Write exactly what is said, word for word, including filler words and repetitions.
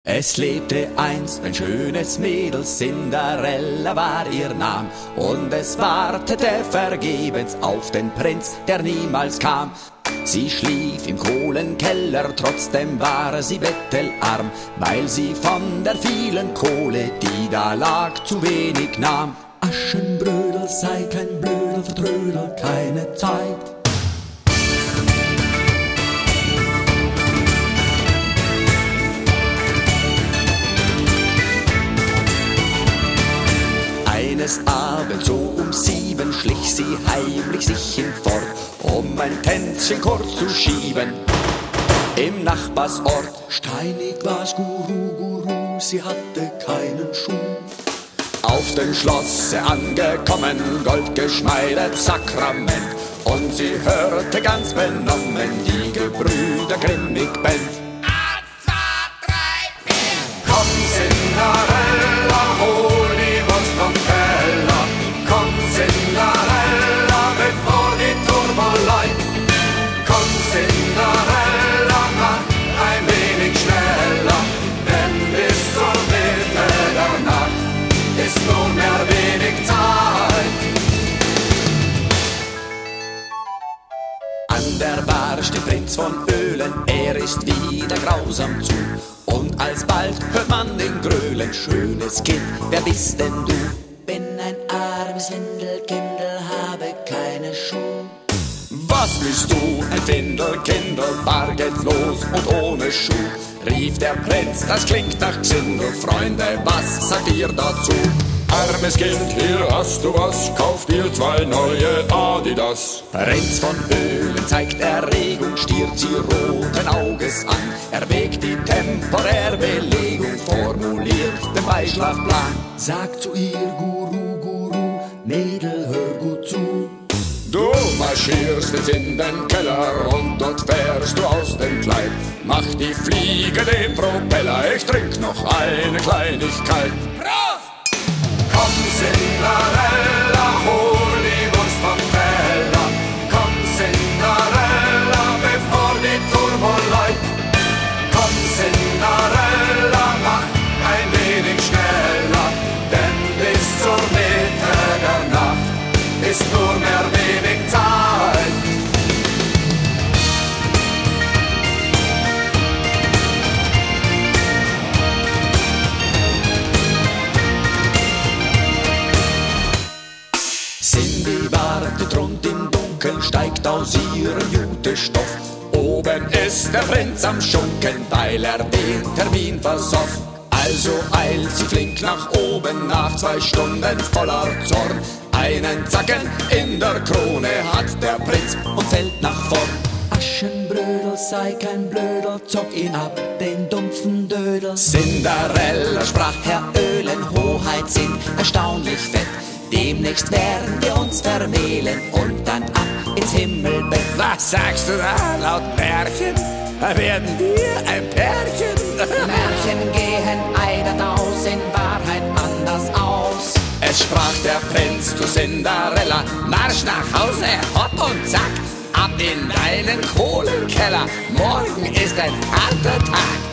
Es lebte einst ein schönes Mädel, Cinderella war ihr Name, und es wartete vergebens auf den Prinz, der niemals kam. Sie schlief im Kohlenkeller, trotzdem war sie bettelarm, weil sie von der vielen Kohle, die da lag, zu wenig nahm. Aschenbrödel, sei kein Blödel, vertrödel keine Zeit. Eines Abends so um sieben schlich sie heimlich sich hinfort, um ein Tänzchen kurz zu schieben im Nachbarsort. Steinig war's, Guru, Guru, sie hatte keinen Schuh. Auf dem Schlosse angekommen, goldgeschmeidet Sakrament, und sie hörte ganz benommen die Gebrüder grimmig bend. Eins, zwei, drei, vier! Komm, Cinderella, hol die Wurst vom Teller. Komm, Cinderella, bevor die Turbo läuft. Komm, Cinderella, mach ein wenig schneller, denn bis zur Mitte der Nacht ist nur mehr wenig Zeit. An der Bar steht Prinz von Öhlen, er ist wieder grausam zu. Und alsbald hört man den Grölen: Schönes Kind, wer bist denn du? Bin ein armes Windelkindel, habe keine Schuh. Was bist du, ein Findelkindel, bargeldlos und ohne Schuh? Rief der Prinz, das klingt nach Gesindel. Freunde, was sagt ihr dazu? Armes Kind, hier hast du was, kauf dir zwei neue Adidas. Prinz von Öhlen zeigt Erregung, stiert sie roten Auges an. Er wägt die temporäre Belegung, formuliert den Beischlafplan. Sagt zu ihr: Guru, Guru, Mädel, hör gut zu. Du marschierst jetzt in den Keller und dort fährst du aus dem Kleid. Mach die Fliege den Propeller, ich trink noch eine Kleinigkeit. Prost! Komm, Cinderella, hol die Wurst vom Teller. Komm, Cinderella, bevor die Turbo läuft. Komm, Cinderella, mach ein wenig schneller, denn bis zur Mitte der Nacht ist nur mehr wenig Zeit. Cindy wartet rund im Dunkeln, steigt aus ihrem Jutestoff. Oben ist der Prinz am Schunkeln, weil er den Termin versoff. Also eilt sie flink nach oben, nach zwei Stunden voller Zorn. Einen Zacken in der Krone hat der Prinz und fällt nach vorn. Aschenbrödel, sei kein Blödel, zock ihn ab, den dumpfen Dödel. Cinderella sprach: Herr Öhlen, Hoheit sind erstaunlich fett. Demnächst werden wir uns vermählen und dann ab ins Himmelbett. Was sagst du da, laut Märchen? Werden wir ein Pärchen? Märchen gehen eidert aus, in Wahrheit anders aus. Es sprach der Prinz zu Cinderella: Marsch nach Hause, hopp und zack, ab in deinen Kohlenkeller. Morgen ist ein harter Tag.